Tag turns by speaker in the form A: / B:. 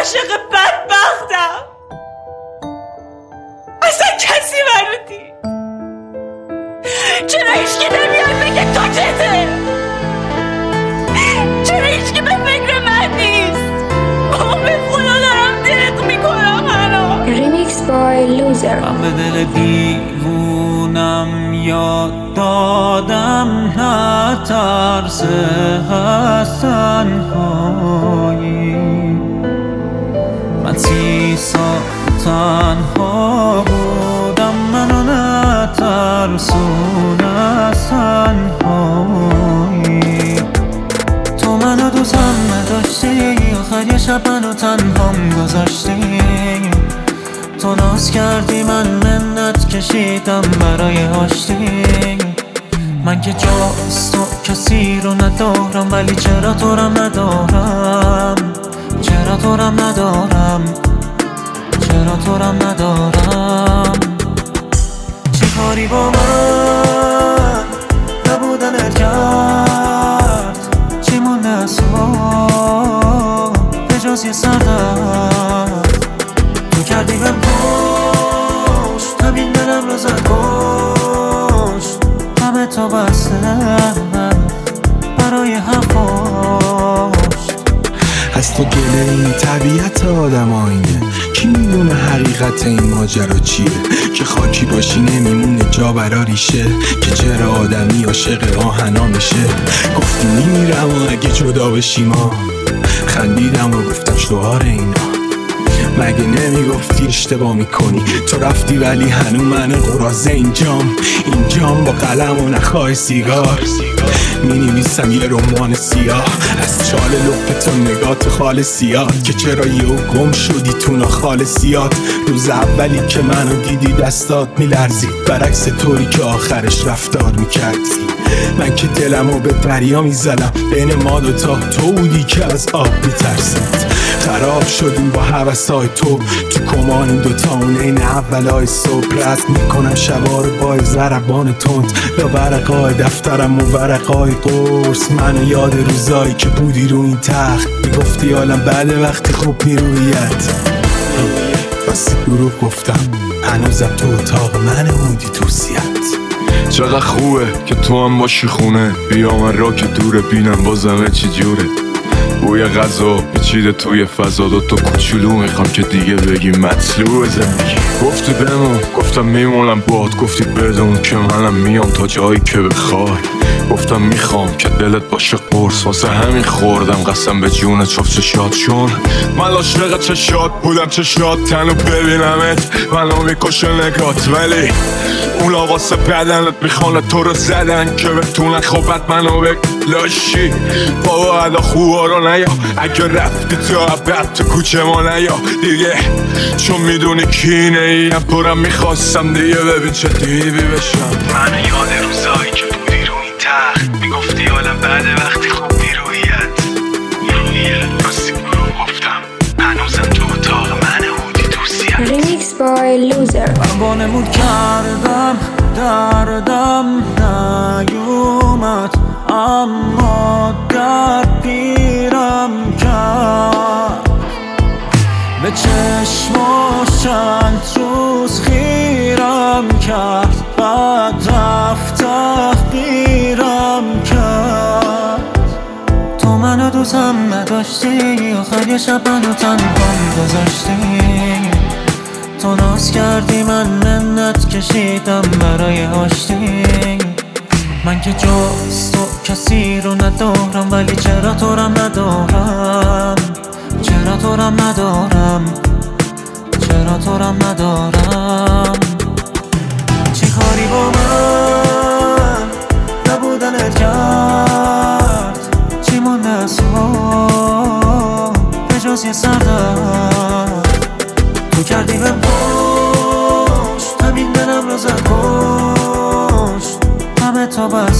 A: عاشق بدبختم. اصلا کسی منو دید؟ چرا هیچکی نمیاد بگه تو چته؟ چرا هیچکی به فکر من نیست؟ بابا به خدا دارم دق میکنم هنو.
B: ریمیکس بای لوزر.
C: من به دل دیوونم یاد دادم نه ترس از تنهایی. من 30 سال تنها بودم، منو نترسون از تنهایی. تو منو دوستم نداشتی، آخر یه شب منو تنهام گذاشتی. تو ناز کردی من منت کشیدم برای آشتی. من که جاست تو کسی رو ندارم، ولی چرا تو رم ندارم؟ چرا تو رم ندارم؟ چرا تو رم ندارم؟ چی کاری با من نبودنت کرد؟ چی مونده از تو به جز یه سردرد؟ تو کردی من پشت، همین دلم رو زد کشت. همه تا بسته برای هم پشت.
D: از تو گله این طبیعت آدم آینه. کی میدونه حقیقت این ماجرا چیه؟ که خاکی باشی نمیمونه جا برا ریشه. که چرا آدمی عاشق آهنا میشه؟ گفتی میمیرم و اگه جدا بشیم ما. خندیدم و گفتم شعار اینا. مگه نمیگفتی اشتباه میکنی؟ تو رفتی ولی هنو من قرازه اینجام با قلم و نخای سیگار مینویسم یه رمان سیاه از چال لپ تو نگات خال سیاد. که چرا یهو گم شدی تو ناخال سیاد؟ روز اولی که منو دیدی دستات میلرزید، برعکس طوری که آخرش رفتار میکردی. من که دلمو به دریا میزدم، بین ما دوتا تو بودی که از آب میترسید. خراب شدیم با هوسای تو کمان این دوتا اون این اولای صبح. رد میکنم شبا رو با ضربان تند یا ورقای دفترم و ورقای قرص. منو یاد روزایی که بودی رو این تخت میگفتی حالم بعد وقتی خوب میرویت. بس گروه گفتم هنوزم تو اتاق من موندی توصیت.
E: چقدر خوبه که تو هم باشی خونه، بیا من را که دوره بینم بازمه چی جوره. بوی غذا پیچیده توی فضا، دوتا کوچولو میخوام که دیگه بگی مطلوب زندگی. گفتی بمون، گفتم میمونم باد. گفتی بدون که منم میام تا جایی که بخوای. گفتم میخوام که دلت باشه قرص، واسه همین خوردم قسم به جون چفت چشات. چون من عاشق چشات بودم، چشات تنو ببینمت منو میکشه نگات. ولی اونا واسه بدنت میخوانه تو رو زدن که بتونن خوبت منو بلاشی. بابا ادا خوبا رو نیا، اگه رفتی تو عبد تو کوچه ما نیا دیگه. چون میدونی کینه ایم پرم میخواستم دیگه ببین چه دیوی بشم.
D: منو یاد روزایی که بودی رو این تخت میگفتی حالم بعد وقتی خوب میرویت. راستی برو گفتم هنوزم تو اتاق من بودی توصیت.
B: ریمیکس بای لوزر.
C: من وانمود کردم دردم نیومد، اما درد پیرم کرد. به چشماش چند روز خیرم کرد، بعد رفت تحقیرم کرد. تو منو دوستم نداشتی، آخر یه شب منو تنهام گذاشتی. تو ناز کردی من منت کشیدم برای آشتی. من که جاست تو کسی رو ندارم، ولی چرا تو رم ندارم؟ چرا تو رم ندارم؟ چرا تو رم ندارم؟ چی کاری با من نبودنت کرد؟ چی مونده از تو به جز یه سردرد؟ تو کردی من پشت، همین دلم رو زد کشت. همه تا بس